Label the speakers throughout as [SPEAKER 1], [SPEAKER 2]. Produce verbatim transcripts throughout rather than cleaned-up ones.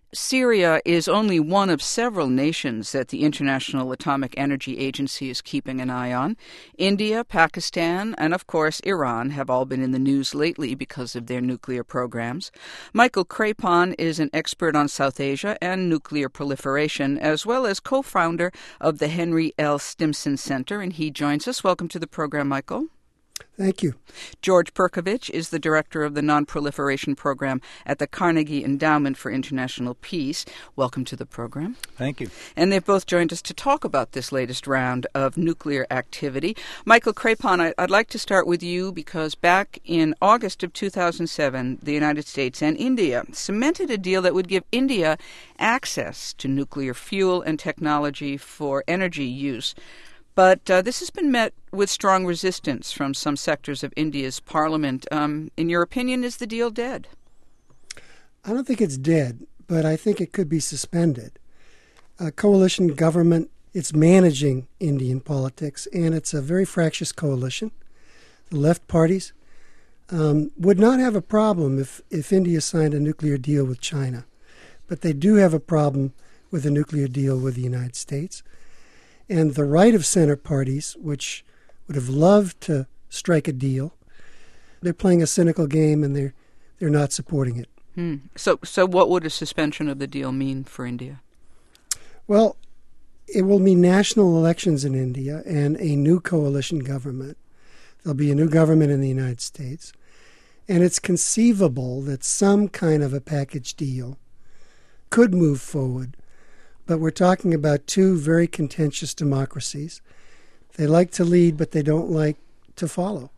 [SPEAKER 1] Syria is only one of several nations that the International Atomic Energy Agency is keeping an eye on. India, Pakistan, and of course Iran have all been in the news lately because of their nuclear programs. Michael Crapan is an expert on South Asia and nuclear proliferation, as well as co-founder of the Henry L. Stimson Center, and he joins us. Welcome to the program, Michael.
[SPEAKER 2] Thank you.
[SPEAKER 1] George Perkovich is the director of the Non-Proliferation Program at the Carnegie Endowment for International Peace. Welcome to the program.
[SPEAKER 3] Thank you.
[SPEAKER 1] And they've both joined us to talk about this latest round of nuclear activity. Michael Crapan, I'd like to start with you because back in August of two thousand seven, the United States and India cemented a deal that would give India access to nuclear fuel and technology for energy use. But uh, this has been met with strong resistance from some sectors of India's parliament. Um, in your opinion, is the deal dead?
[SPEAKER 2] I don't think it's dead, but I think it could be suspended. A coalition government, it's managing Indian politics, and it's a very fractious coalition. The left parties um, would not have a problem if, if India signed a nuclear deal with China, but they do have a problem with a nuclear deal with the United States. And the right-of-center parties, which would have loved to strike a deal, they're playing a cynical game and they're they're not supporting it.
[SPEAKER 1] Hmm. So, so what would a suspension of the deal mean for India?
[SPEAKER 2] Well, it will mean national elections in India and a new coalition government. There'll be a new government in the United States. And it's conceivable that some kind of a package deal could move forward. But we're talking about two very contentious democracies. They like to lead, but they don't like to follow.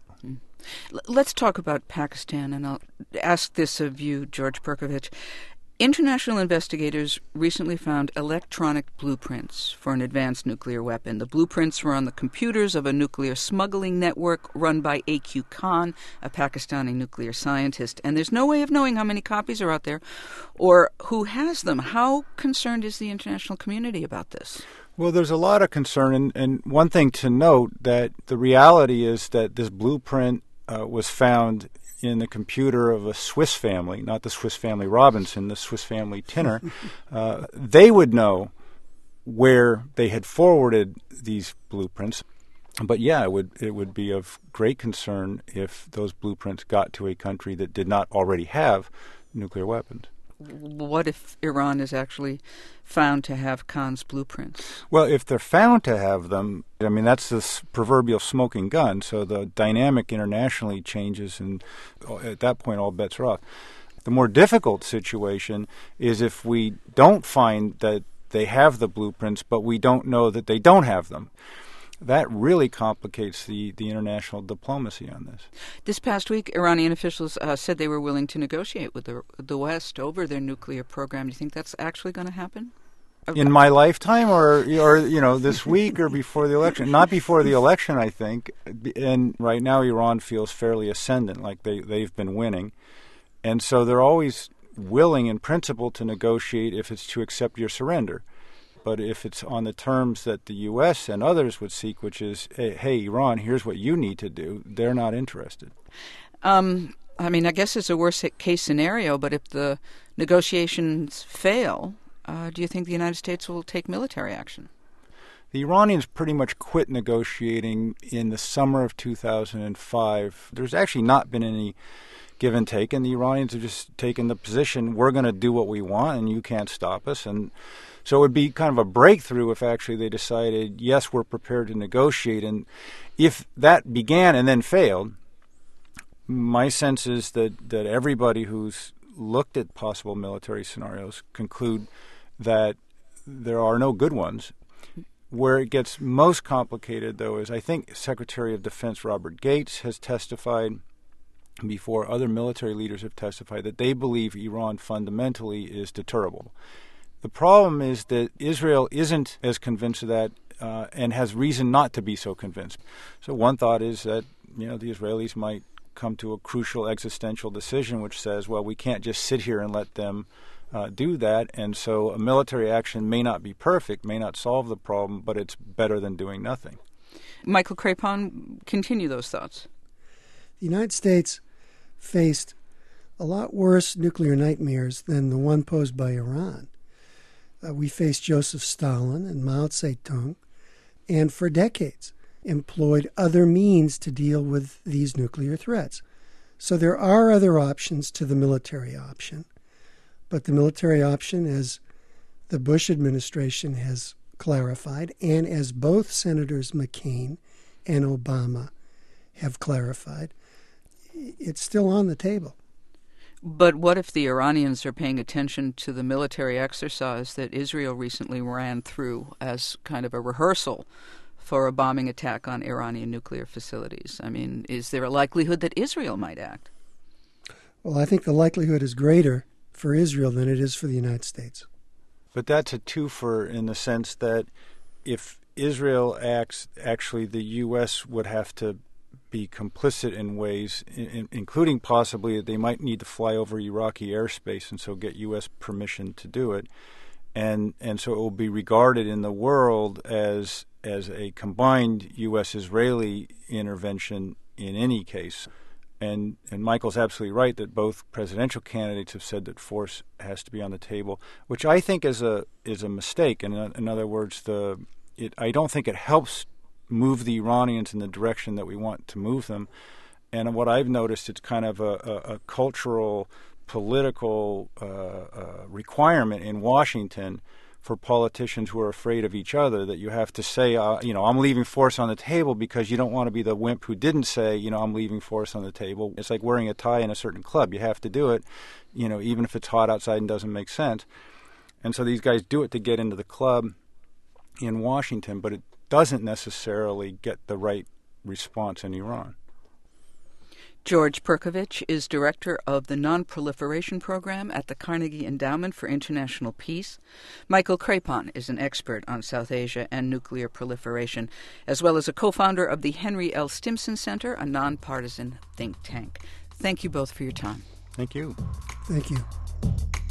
[SPEAKER 1] Let's talk about Pakistan, and I'll ask this of you, George Perkovich. International investigators recently found electronic blueprints for an advanced nuclear weapon. The blueprints were on the computers of a nuclear smuggling network run by A Q Khan, a Pakistani nuclear scientist. And there's no way of knowing how many copies are out there or who has them. How concerned is the international community about this?
[SPEAKER 3] Well, there's a lot of concern, and, and one thing to note that the reality is that this blueprint uh, was found in the computer of a Swiss family, not the Swiss family Robinson, the Swiss family Tinner. uh, they would know where they had forwarded these blueprints. But yeah, it would it would be of great concern if those blueprints got to a country that did not already have nuclear weapons.
[SPEAKER 1] What if Iran is actually found to have Khan's blueprints?
[SPEAKER 3] Well, if they're found to have them, I mean, that's this proverbial smoking gun. So the dynamic internationally changes, and at that point, all bets are off. The more difficult situation is if we don't find that they have the blueprints, but we don't know that they don't have them. That really complicates the, the international diplomacy on this.
[SPEAKER 1] This past week, Iranian officials uh, said they were willing to negotiate with the, the West over their nuclear program. Do you think that's actually going to happen?
[SPEAKER 3] In my lifetime, or, or you know, this week, or before the election? Not before the election, I think. And right now, Iran feels fairly ascendant, like they, they've been winning. And so they're always willing, in principle, to negotiate if it's to accept your surrender. But if it's on the terms that the U S and others would seek, which is, hey, hey, Iran, here's what you need to do, they're not interested.
[SPEAKER 1] Um, I mean, I guess it's a worst-case scenario, but if the negotiations fail, uh, do you think the United States will take military action?
[SPEAKER 3] The Iranians pretty much quit negotiating in the summer of two thousand five. There's actually not been any give and take, and the Iranians have just taken the position, we're going to do what we want, and you can't stop us. And so it would be kind of a breakthrough if actually they decided, yes, we're prepared to negotiate. And if that began and then failed, my sense is that, that everybody who's looked at possible military scenarios conclude that there are no good ones. Where it gets most complicated, though, is I think Secretary of Defense Robert Gates has testified before, other military leaders have testified, that they believe Iran fundamentally is deterrable. The problem is that Israel isn't as convinced of that uh, and has reason not to be so convinced. So one thought is that, you know, the Israelis might come to a crucial existential decision which says, well, we can't just sit here and let them uh, do that, and so a military action may not be perfect, may not solve the problem, but it's better than doing nothing.
[SPEAKER 1] Michael Crapan, continue those thoughts.
[SPEAKER 2] The United States faced a lot worse nuclear nightmares than the one posed by Iran. Uh, we faced Joseph Stalin and Mao Zedong, and for decades employed other means to deal with these nuclear threats. So there are other options to the military option, but the military option, as the Bush administration has clarified, and as both Senators McCain and Obama have clarified, it's still on the table.
[SPEAKER 1] But what if the Iranians are paying attention to the military exercise that Israel recently ran through as kind of a rehearsal for a bombing attack on Iranian nuclear facilities? I mean, is there a likelihood that Israel might act?
[SPEAKER 2] Well, I think the likelihood is greater for Israel than it is for the United States.
[SPEAKER 3] But that's a twofer in the sense that if Israel acts, actually the U S would have to be complicit in ways, in, including possibly that they might need to fly over Iraqi airspace and so get U S permission to do it. And and so it will be regarded in the world as as a combined U S Israeli intervention in any case. And and Michael's absolutely right that both presidential candidates have said that force has to be on the table, which I think is a is a mistake. And in, in other words, the it I don't think it helps move the Iranians in the direction that we want to move them. And what I've noticed, it's kind of a, a, a cultural, political uh, uh, requirement in Washington for politicians who are afraid of each other, that you have to say, uh, you know, I'm leaving force on the table, because you don't want to be the wimp who didn't say, you know, I'm leaving force on the table. It's like wearing a tie in a certain club. You have to do it, you know, even if it's hot outside and doesn't make sense. And so these guys do it to get into the club in Washington, but it doesn't necessarily get the right response in Iran.
[SPEAKER 1] George Perkovich is director of the Non-Proliferation Program at the Carnegie Endowment for International Peace. Michael Crapon is an expert on South Asia and nuclear proliferation, as well as a co-founder of the Henry L. Stimson Center, a nonpartisan think tank. Thank you both for your time.
[SPEAKER 3] Thank you.
[SPEAKER 2] Thank you.